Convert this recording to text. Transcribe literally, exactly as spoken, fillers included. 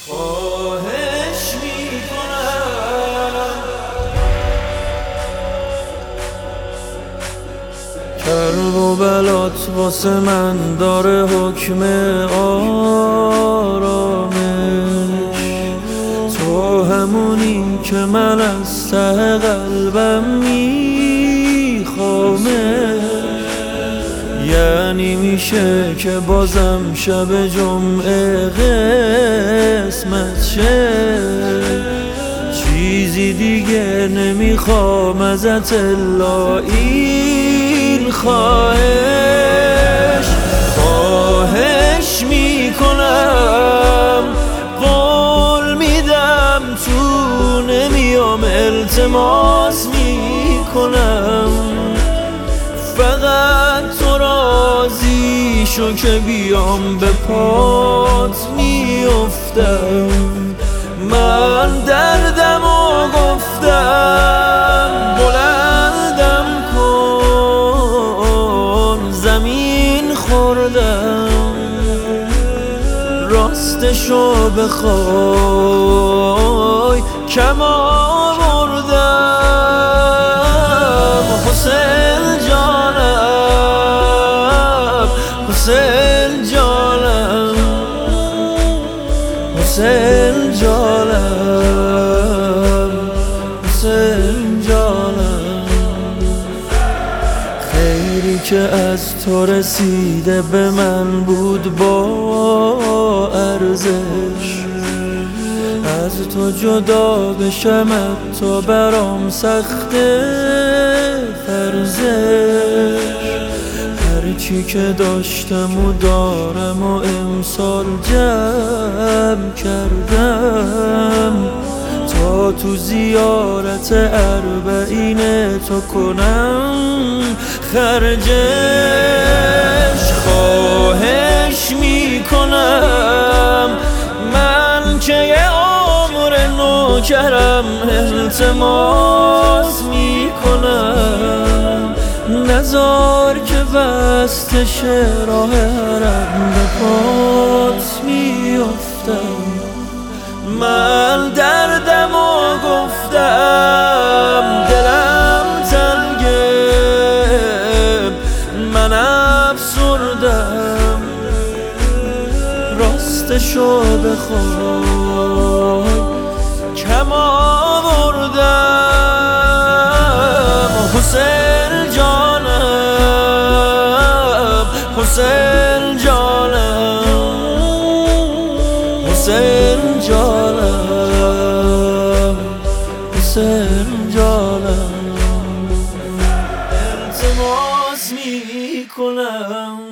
خواهش میکنم کرب و بلات واسه من داره حکم آرامش. تو همونی که من از ته قلبم میخوامه. یعنی میشه که بازم شب جمعه قسمت شه. چیزی دیگه نمیخوام ازت الا این خواهش. خواهش میکنم قول میدم تو نمیام التماس میکنم فقط تو راضی شو که بیام به پات میافتم. من دردم و گفتم بلندم کن زمین خوردم. راستشو بخوای کم آوردم. حسین جانم حسین جانم حسین جانم حسین جانم. خیری که از تو رسیده به من بود با ارزش. از تو جدا بشم حتی برام سخته فرزش. هرچی که داشتم و دارم و امسال جمع کردم تا تو زیارت اربعین تو کنم خرجش. خواهش میکنم من که یه عمر نوکرم التماس میکنم نزار که بسته شه راه حرم به پات میافتم. من دردم و گفتم دلم تنگه من افسردم. راستشو بخوای کم آوردم. حسین جانم حسین جانم حسین جانم حسین جانم. التماس میکنم